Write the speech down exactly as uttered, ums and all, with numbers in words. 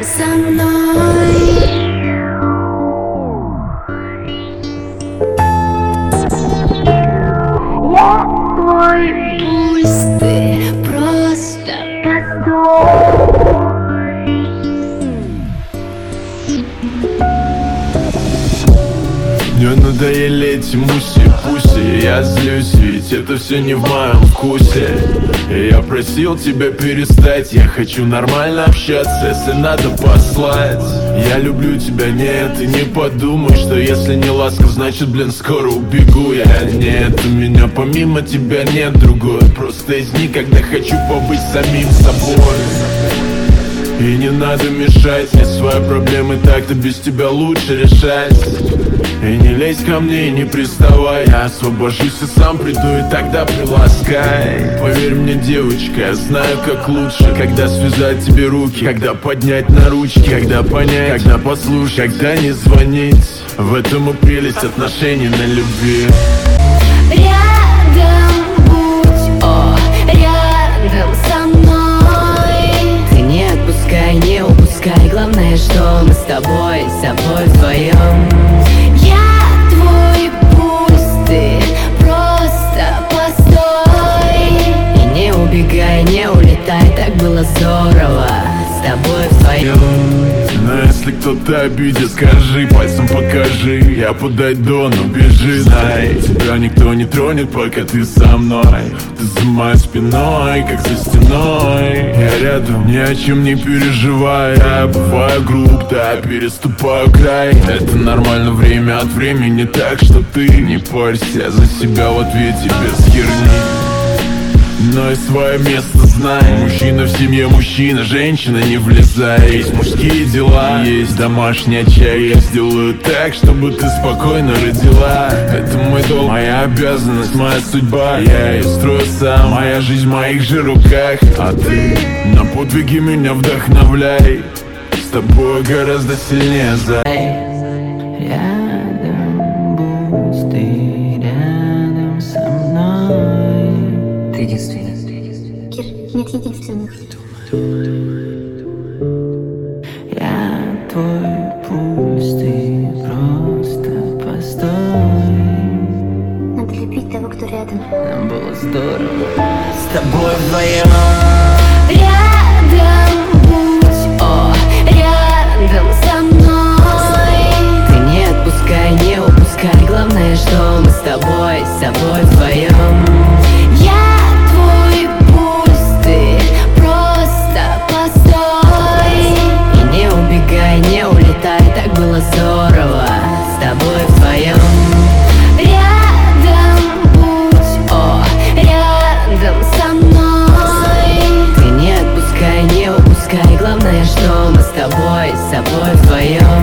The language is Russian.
со мной. Я твой пульс, ты просто постой. Мне надоели эти муси-пуси. Я злюсь, ведь это все не в моем вкусе. И я просил тебя перестать. Я хочу нормально общаться, если надо послать. Я люблю тебя, нет, и не подумай, что если не ласка, значит, блин, скоро убегу я. Нет, у меня помимо тебя нет другой. Просто из дни, когда хочу побыть самим собой. И не надо мешать мне свои проблемы, так-то без тебя лучше решать. И не лезь ко мне и не приставай. Я освобожусь и сам приду, и тогда приласкай. Поверь мне, девочка, я знаю, как лучше. Когда связать тебе руки, когда поднять на ручки, когда понять, когда послушать, когда не звонить. В этом и прелесть отношений на любви. Рядом будь, о, рядом со мной. Ты не отпускай, не упускай. Главное, что мы с тобой, с собой вдвоем. Я твой пульс, ты просто постой. И не убегай, не улетай, так было здорово с тобой вдвоем. Но если кто-то обидит, скажи, пальцем покажи. Я подойду, но бежи, знай. Тебя никто не тронет, пока ты со мной. Ты за моей спиной, как за стеной. Я рядом, ни о чем не переживай. Я бываю груб, да, переступаю край. Это нормально время от времени, так что ты не парься за себя в ответе без херни. Но и свое место знай. Мужчина в семье мужчина, женщина не влезай. Есть мужские дела, есть домашний очаг. Я сделаю так, чтобы ты спокойно родила. Это мой долг, моя обязанность, моя судьба. Я ее строю сам, моя жизнь в моих же руках. А ты на подвиги меня вдохновляй. С тобой гораздо сильнее за. Рядом будь ты, рядом со мной. Ты единственный. Кир, нет единственных. Я твой пульс, ты просто постой. Надо любить того, кто рядом. Нам было здорово с тобой вдвоем. Рядом будь, о, рядом со мной. Ты не отпускай, не упускай. Главное, что мы с тобой, с собой вдвоем. Я твой пульс, ты просто постой. И не убегай, не улетай, так было здорово с тобой вдвоем. Рядом будь, о, рядом со мной. Ты не отпускай, не упускай. Главное, что мы с тобой, с собой вдвоем.